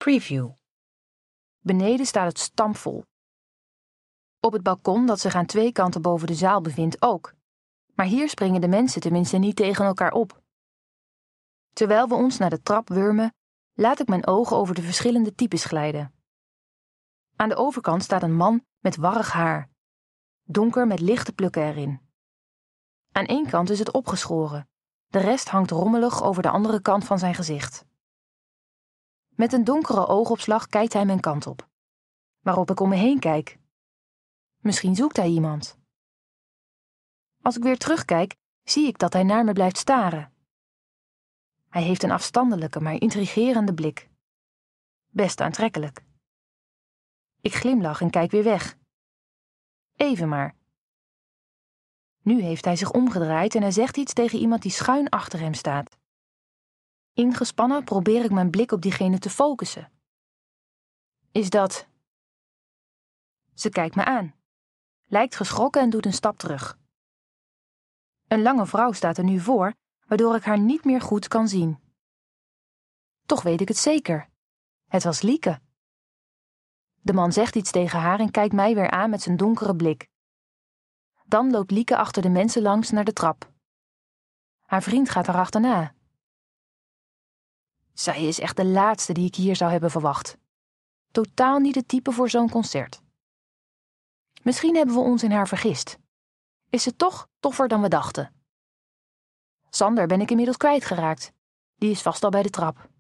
Preview. Beneden staat het stampvol. Op het balkon dat zich aan 2 kanten boven de zaal bevindt ook. Maar hier springen de mensen tenminste niet tegen elkaar op. Terwijl we ons naar de trap wurmen, laat ik mijn ogen over de verschillende types glijden. Aan de overkant staat een man met warrig haar. Donker met lichte plukken erin. Aan 1 kant is het opgeschoren. De rest hangt rommelig over de andere kant van zijn gezicht. Met een donkere oogopslag kijkt hij mijn kant op. Waarop ik om me heen kijk. Misschien zoekt hij iemand. Als ik weer terugkijk, zie ik dat hij naar me blijft staren. Hij heeft een afstandelijke, maar intrigerende blik. Best aantrekkelijk. Ik glimlach en kijk weer weg. Even maar. Nu heeft hij zich omgedraaid en hij zegt iets tegen iemand die schuin achter hem staat. Ingespannen probeer ik mijn blik op diegene te focussen. Is dat... Ze kijkt me aan. Lijkt geschrokken en doet een stap terug. Een lange vrouw staat er nu voor, waardoor ik haar niet meer goed kan zien. Toch weet ik het zeker. Het was Lieke. De man zegt iets tegen haar en kijkt mij weer aan met zijn donkere blik. Dan loopt Lieke achter de mensen langs naar de trap. Haar vriend gaat haar achterna. Zij is echt de laatste die ik hier zou hebben verwacht. Totaal niet het type voor zo'n concert. Misschien hebben we ons in haar vergist. Is ze toch toffer dan we dachten. Sander ben ik inmiddels kwijtgeraakt. Die is vast al bij de trap.